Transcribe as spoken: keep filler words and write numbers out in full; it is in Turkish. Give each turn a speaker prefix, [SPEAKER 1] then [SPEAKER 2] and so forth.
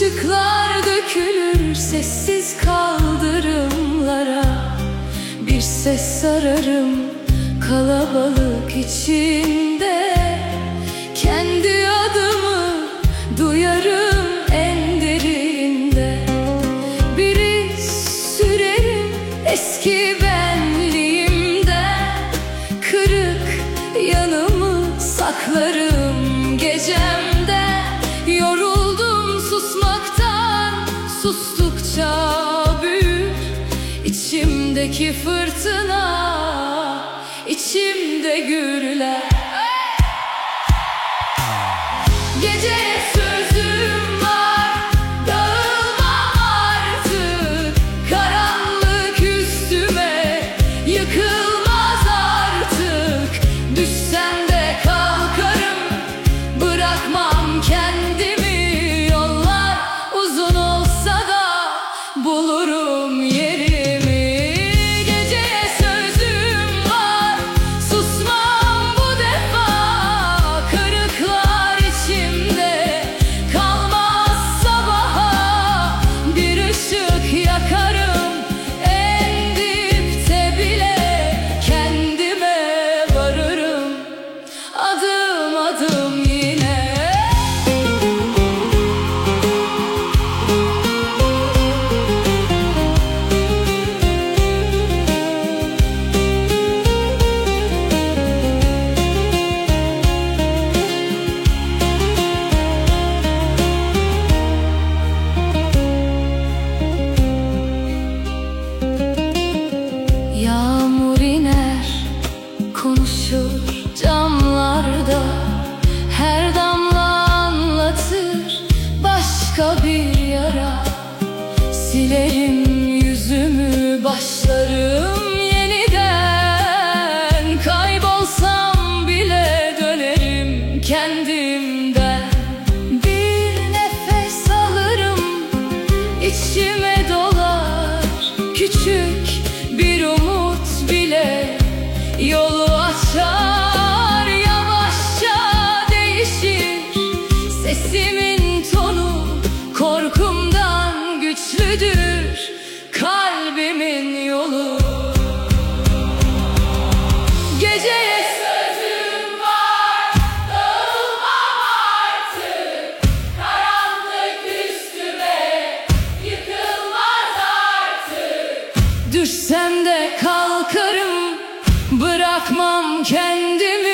[SPEAKER 1] Işıklar dökülür sessiz kaldırımlara, bir ses ararım kalabalık içinde. Kendi adımı duyarım en derinde. Bir iz sürerim eski benliğimden, kırık yanımı saklarım gecemde. Yoruldum susmaktan, sustukça büyür içimdeki fırtına, içimde gürler. Geceye sözüm var, dağılmam artık. Karanlık üstüme yıkılmaz artık. Düşsem de kalkarım, bırakmam kendimi. Yollar uzun olsa da bulurum yerimi. Geceye sözüm var, susmam bu defa. Kırıklar içimde kalmaz sabaha. Bir ışık yakarım en dipte bile. Kendime varırım adım adım yine. Yağmur iner, konuşur camlarda. Her damla anlatır başka bir yara. Silerim yüzümü, başlarım yeniden. Kaybolsam bile dönerim kendimden. Bir nefes alırım, içime dolar. Küçük bir umut bile yolu açar. Yavaşça değişir sesimin tonu. Korkumdan güçlüdür kalbimin yolu. Geceye sözüm var, dağılmam artık. Karanlık üstüme yıkılmaz artık. Düşsem de kalkarım, bırakmam kendimi.